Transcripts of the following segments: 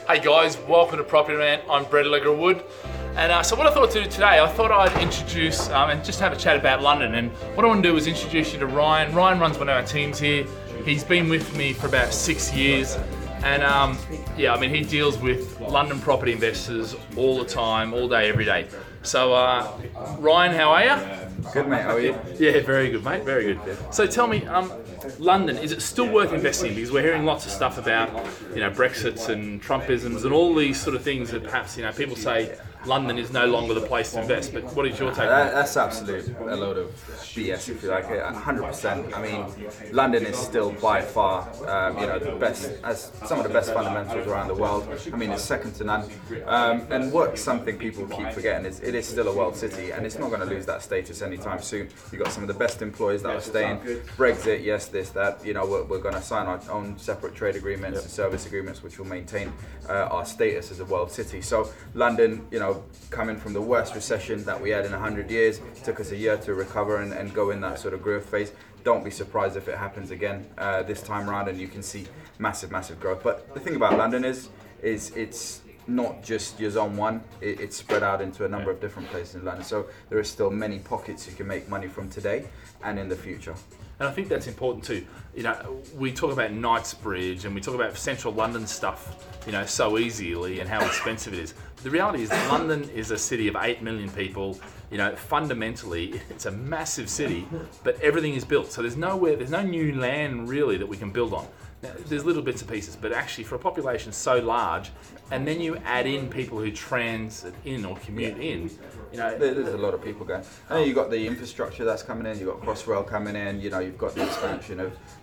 Hey guys, welcome to Property Man. I'm Brett Allegra Wood. And so what I thought to do today, I thought I'd introduce and just have a chat about London. And what I want to do is introduce you to Ryan. Ryan runs one of our teams here. He's been with me for about 6 years. And he deals with London property investors all the time, all day, every day. So Ryan, how are you? Good, mate. How are you? Yeah, very good, mate. Very good. So tell me, London, is it still worth investing in? Because we're hearing lots of stuff about, Brexits and Trumpisms and all these sort of things that perhaps, people say London is no longer the place to invest. But what is your take on that? That's absolute a load of BS, if you like it. 100%. I mean, London is still by far, the best, as some of the best fundamentals around the world. I mean, it's second to none. And what something people keep forgetting is it is still a world city, and it's not going to lose that status anytime soon. You've got some of the best employees that are staying. Brexit, yes, this, that. We're going to sign our own separate trade agreements and service agreements, which will maintain our status as a world city. So London, coming from the worst recession that we had in 100 years, took us a year to recover and go in that sort of growth phase. Don't be surprised if it happens again this time around, and you can see massive growth. But the thing about London is it's not just your zone one, it's spread out into a number of different places in London. So there are still many pockets you can make money from today and in the future. And I think that's important too. We talk about Knightsbridge and we talk about central London stuff, so easily and how expensive it is. The reality is that London is a city of 8 million people. Fundamentally, it's a massive city, but everything is built. So there's no new land really that we can build on. Now, there's little bits and pieces, but actually for a population so large, and then you add in people who transit in or commute in, there's a lot of people going. And then you've got the infrastructure that's coming in, you've got Crossrail coming in, you've got the expansion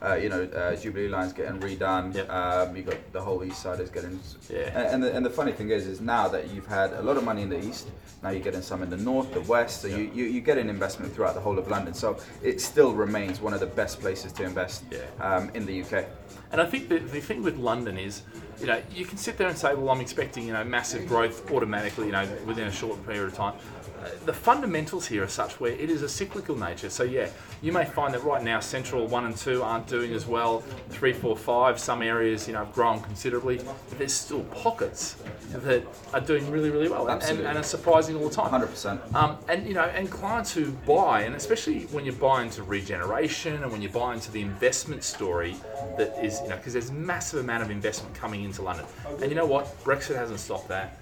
of, Jubilee Line's getting redone, you've got the whole east side is getting, and the funny thing is now that you've had a lot of money in the east, now you're getting some in the north, the west, so you get an investment throughout the whole of London, so it still remains one of the best places to invest in the UK. And I think the thing with London is, you can sit there and say, well, I'm expecting, massive growth automatically, within a short period of time. The fundamentals here are such where it is a cyclical nature. So you may find that right now Central 1 and 2 aren't doing as well. 3, 4, 5, some areas have grown considerably, but there's still pockets that are doing really, really well and are surprising all the time. 100%. And clients who buy, and especially when you buy into regeneration and when you buy into the investment story that is, because there's a massive amount of investment coming into London. And you know what? Brexit hasn't stopped that.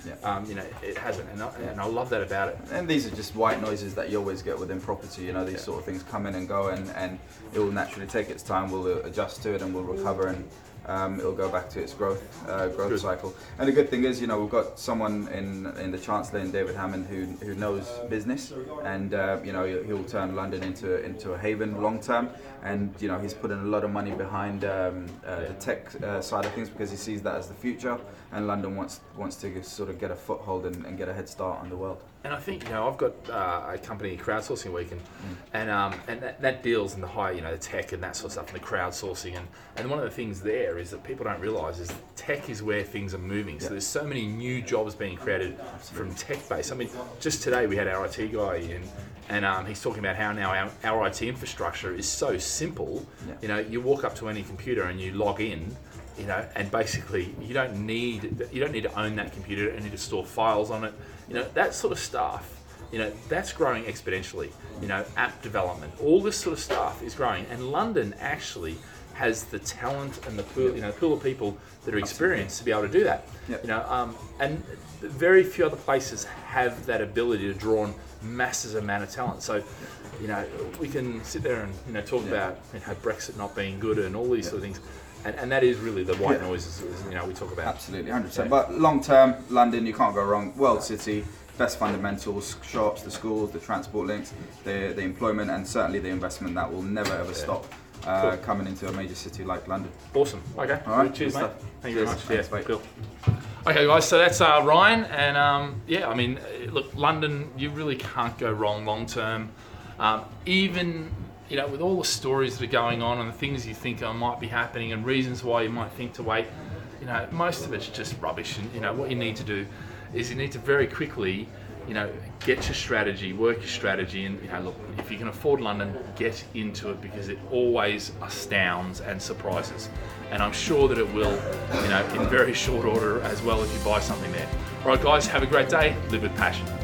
It hasn't, and I love that about it. And these are just white noises that you always get within property. These sort of things come in and go, and it will naturally take its time. We'll adjust to it and we'll recover, and it'll go back to its growth cycle. And the good thing is, we've got someone in the Chancellor, in David Hammond, who knows business, and he'll turn London into a haven long term. And he's putting a lot of money behind the tech side of things because he sees that as the future, and London wants to sort of get a foothold and get a head start on the world. And I think I've got a company, Crowdsourcing Week, and that deals in the high, the tech and that sort of stuff, and the crowdsourcing, and one of the things there is that people don't realise is tech is where things are moving. So there's so many new jobs being created from tech base. I mean, just today we had our IT guy in, and he's talking about how now our IT infrastructure is so simple. You walk up to any computer and you log in. And basically you don't need to own that computer and need to store files on it. That sort of stuff, that's growing exponentially. App development, all this sort of stuff is growing. And London actually has the talent and the pool of people that are experienced to be able to do that. And very few other places have that ability to draw on massive amount of talent. So, we can sit there and talk about Brexit not being good and all these sort of things. And that is really the white noises, we talk about. Absolutely, 100%. But long term, London, you can't go wrong. World city, best fundamentals, shops, the schools, the transport links, the employment, and certainly the investment that will never ever stop coming into a major city like London. Awesome. Okay. All right. Cheers, mate. Thank you very much. Thanks, mate. Cool. Okay, guys. So that's Ryan, and look, London, you really can't go wrong long term. Even with all the stories that are going on and the things you think might be happening and reasons why you might think to wait, most of it's just rubbish. And what you need to do is you need to very quickly you know, get your strategy, work your strategy, and you know, look, if you can afford London, get into it because it always astounds and surprises. And I'm sure that it will, you know, in very short order as well if you buy something there. All right, guys, have a great day. Live with passion.